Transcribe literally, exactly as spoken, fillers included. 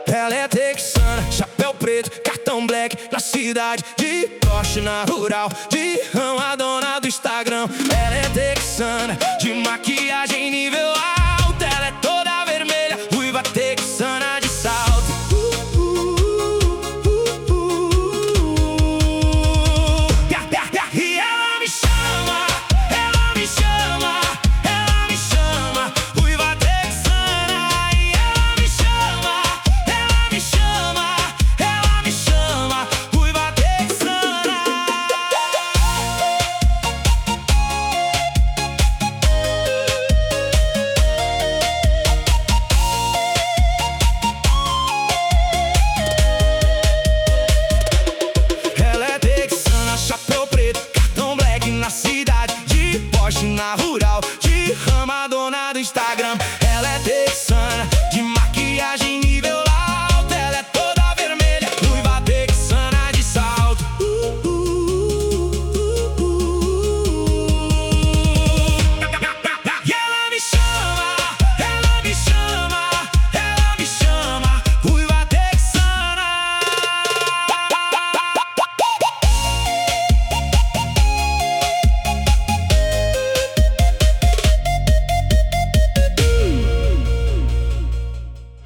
Ela é texana, chapéu preto, cartão black. Na cidade, de Porsche na rural, de rã a dona do Instagram. Ela é texana, de maquiagem nível